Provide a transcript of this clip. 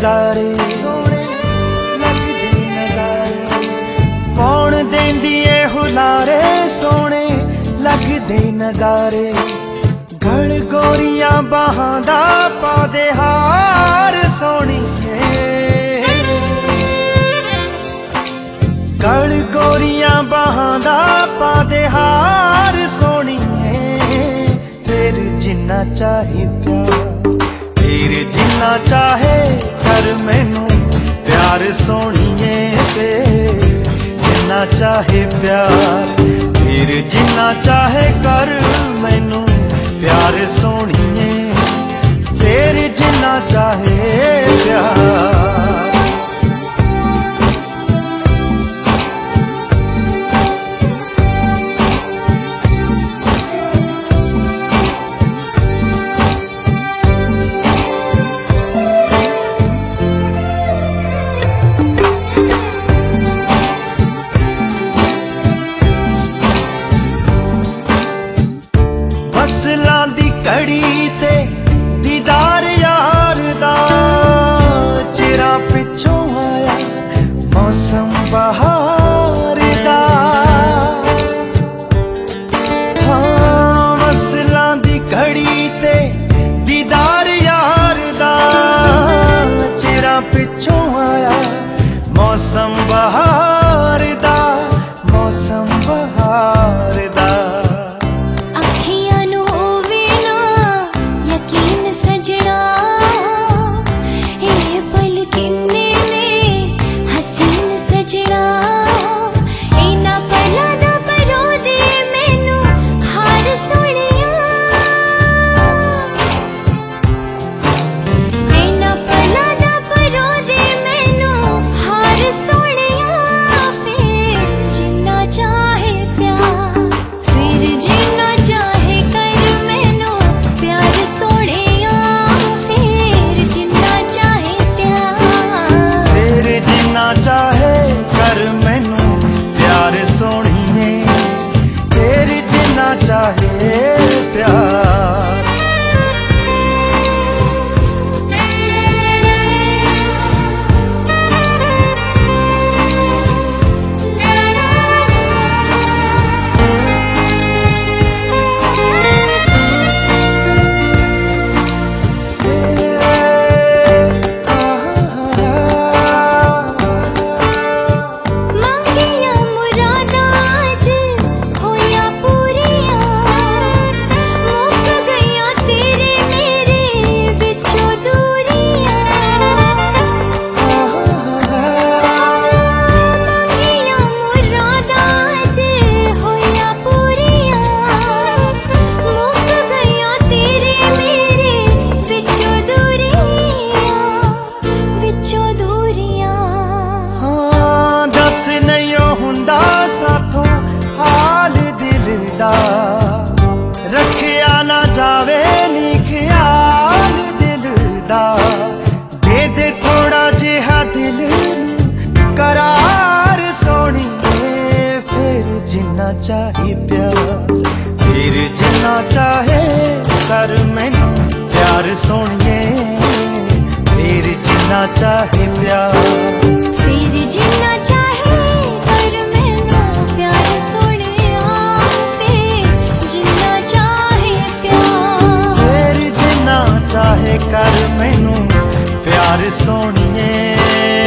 नजारे सोने लगदे नजारे कौन देंदी ए हुलारे सोने लगदे नजारे गल गोरियां बाहां दा पादे हार सोहणीए गल गोरियां बाहां दा पादे हार सोहणीए तेरे जिन्ना चाहे प्यार तेरे जिन्ना चाहे कर मैनू प्यार सोहणीए जिन्ना चाहे प्यार तेरे जिन्ना चाहे कर मैनू प्यार सोहणीए तेरे जिन्ना चाहे प्यार फसलां दी कड़ी ते दीदार यार दा चिरा पिछों आया मौसम बहार दा हाँ फसलां दी कड़ी ते दीदार यार दा चिरा पिछों आया मौसम बहार दा मौसम बहार दा चाहे कर मैनू प्यार सोहणीए तेरे जिन्ना चाहे प्यार रखिया ना जावे नी ख्याल दिल दा दे थोड़ा जिहा दिल करार सोहणीए फिर जिन्ना चाहे प्यार फिर जिन्ना चाहे कर मैनू प्यार सोहणीए फिर जिन्ना चाहे प्यार फिर जिन्ना चाहे कर मैनू प्यार सोहणिया चाहे कर मैनू प्यार सोहणीए।